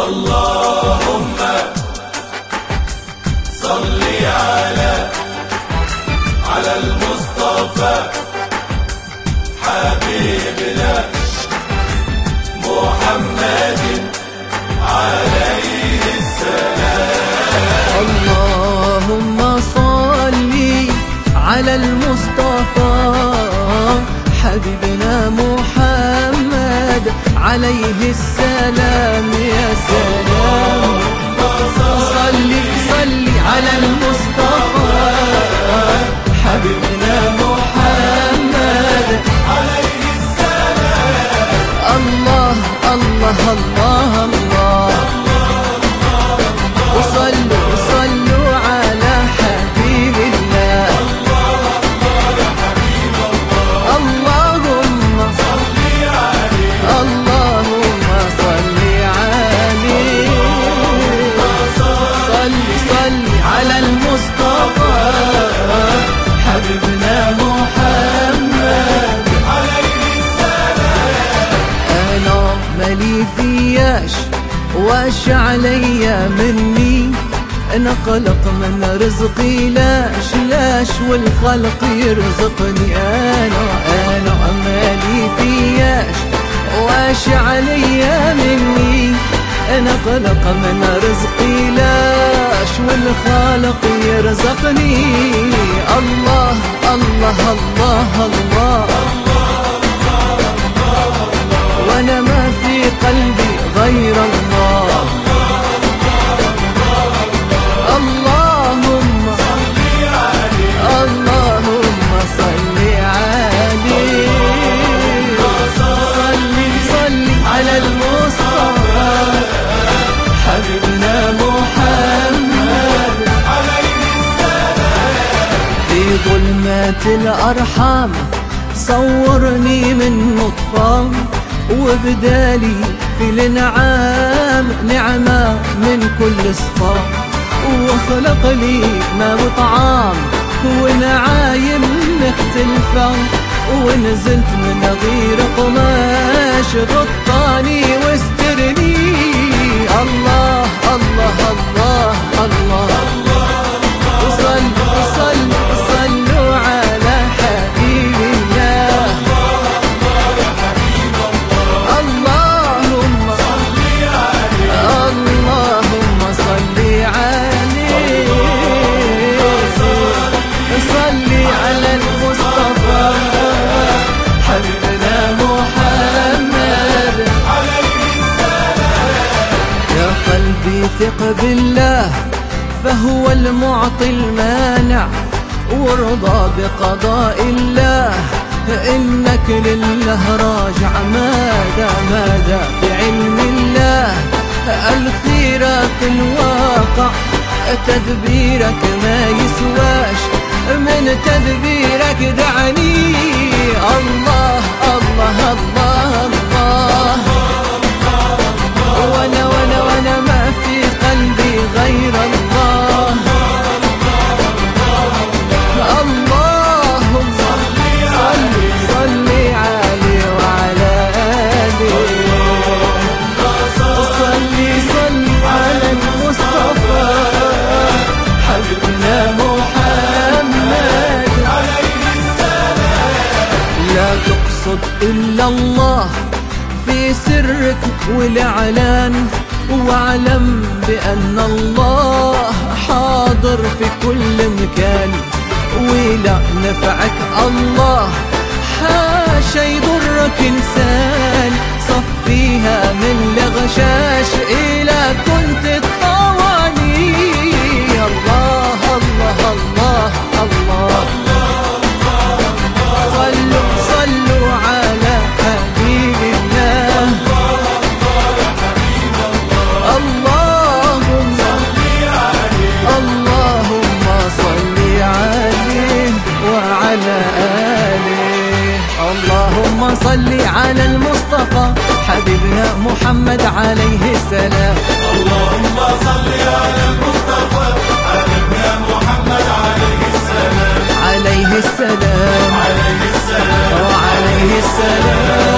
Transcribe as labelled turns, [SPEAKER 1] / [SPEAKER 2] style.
[SPEAKER 1] اللهم صل على المصطفى حبيبنا محمد عليه السلام.
[SPEAKER 2] اللهم صل على المصطفى حبيبنا محمد عليه السلام. يا سلام صل على المصطفى حبيبنا محمد
[SPEAKER 1] عليه السلام.
[SPEAKER 2] الله الله الله الله وصلوا على حبيب الله. اللهم صل عليه اللهم صل عليه صل على المصطفى حبيبنا محمد
[SPEAKER 1] عليه السلام.
[SPEAKER 2] أنا مالي فياش واش عليا مني، أنا قلق من رزقي لاش والخلق يرزقني. أنا مالي فياش واش عليا مني، أنا قلق من رزقي لاش والخالق يرزقني. الله الله الله الله وأنا ما في قلبي غير الله. اللهم صل عليه اللهم صل عليه صل على المصطفى حبيبنا محمد
[SPEAKER 1] عليه السلام.
[SPEAKER 2] في ظلمات الأرحام صورني من نطفة، وبدالي في الانعام نعمة من كل صفا، وخلق لي ما وطعام ونعايم مختلفة، ونزلت من غير قماش غطاني واسترني. الله الله الله الله صلوا على حبيب الله. اللهم صل عليه صل على المصطفى حبيبنا محمد
[SPEAKER 1] عليه السلام.
[SPEAKER 2] يا قلبي ثق بالله فهو المعطي المانع، وارضى بقضاء الله إنك لله راجع. ماذا في علم الله الخيرة في الواقع، تدبيرك ما يسواش من تدبيرك دعني. الله الله الله الله وانا ما في قلبي غير الله. اللهم صل عليه وعلى آله صل على المصطفى حبيبنا محمد
[SPEAKER 1] عليه السلام.
[SPEAKER 2] لا تقصد إلا الله في سرك والإعلان، واعلم بأن الله حاضر في كل مكان، ولا نفعك الله حاشا يضرك إنسان. صفيها من الغشاش إلى كنت الطواني. الله الله الله الله صلوا على حبيب الله. اللهم صل عليه وعلى آله. اللهم صل على المصطفى حبيبنا محمد عليه السلام.
[SPEAKER 1] اللهم صل على المصطفى حبيبنا محمد عليه السلام.
[SPEAKER 2] عليه السلام
[SPEAKER 1] عليه السلام.
[SPEAKER 2] وعليه السلام.